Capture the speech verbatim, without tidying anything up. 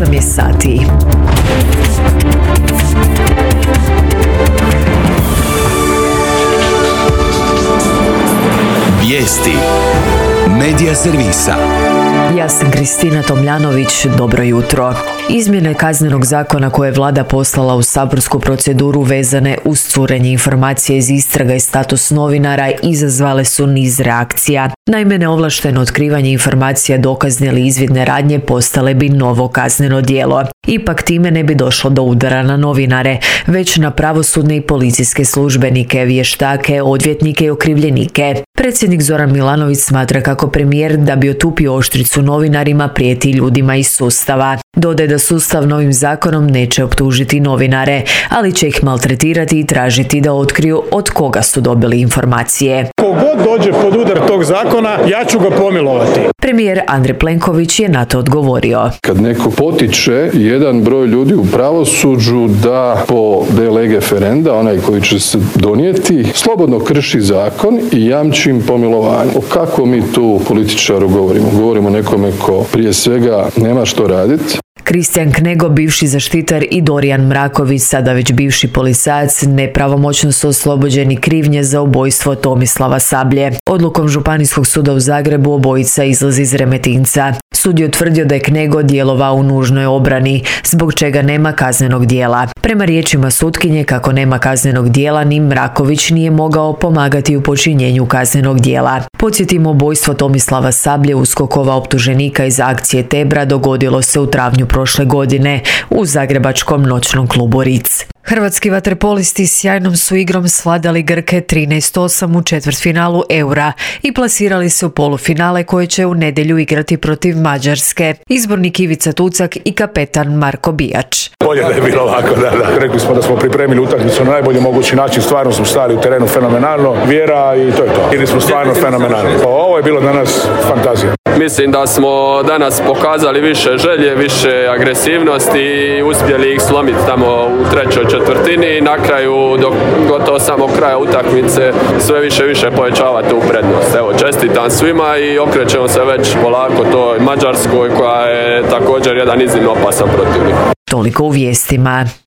osam je sati. Vijesti Medija servisa. Ja sam Kristina Tomljanović, dobro jutro. Izmjene Kaznenog zakona koje je vlada poslala u saborsku proceduru vezane uz curenje informacije iz istraga i status novinara izazvale su niz reakcija. Naime, neovlašteno otkrivanje informacija, dokazne ili izvidne radnje postale bi novo kazneno djelo. Ipak time ne bi došlo do udara na novinare, već na pravosudne i policijske službenike, vještake, odvjetnike i okrivljenike. Predsjednik Zoran Milanović smatra kako premijer, da bi otupio oštricu novinarima, prijeti ljudima iz sustava. Dodaje da sustav novim zakonom neće optužiti novinare, ali će ih maltretirati i tražiti da otkriju od koga su dobili informacije. Kogod dođe pod udar tog zakona, ja ću ga pomilovati. Premijer Andrej Plenković je na to odgovorio. Kad neko potiče jedan broj ljudi u pravosuđu da po de lege ferenda, onaj koji će se donijeti, slobodno krši zakon i jamči im pomilovanje. O kako mi tu političaru govorimo? Govorimo nekome ko prije svega nema što raditi. Kristijan Knego, bivši zaštitar, i Dorijan Mraković, sada već bivši policajac, nepravomoćno su oslobođeni krivnje za ubojstvo Tomislava Sablje. Odlukom Županijskog suda u Zagrebu obojica izlazi iz Remetinca. Sud je utvrdio da je Knego djelovao u nužnoj obrani, zbog čega nema kaznenog djela. Prema riječima sutkinje, kako nema kaznenog djela, ni Mraković nije mogao pomagati u počinjenju kaznenog djela. Podsjetimo, ubojstvo Tomislava Sablje, USKOK-ova optuženika iz akcije Tebra, dogodilo se u travnju prošle godine u zagrebačkom noćnom klubu Ritz. Hrvatski vaterpolisti sjajnom su igrom svladali Grke trinaest osam u četvrtfinalu Eura i plasirali se u polufinale koje će u nedjelju igrati protiv Mađarske. Izbornik Ivica Tucak i kapetan Marko Bijač. Bolje da je bilo ovako, da, da. Rekli smo da smo pripremili utakmicu na najbolji mogući način, stvarno smo stali u terenu fenomenalno, vjera i to je to. Ili smo stvarno fenomenalni. Ovo je bilo danas fantazija. Mislim da smo danas pokazali više želje, više agresivnosti i uspjeli ih slomiti tamo u trećoj četvrtini i na kraju, do gotovo samog kraja utakmice, sve više i više povećavati tu prednost. Evo, čestitam svima i okrećemo se već polako toj Mađarskoj koja je također jedan iznimno opasan protivnik. Toliko u vijestima.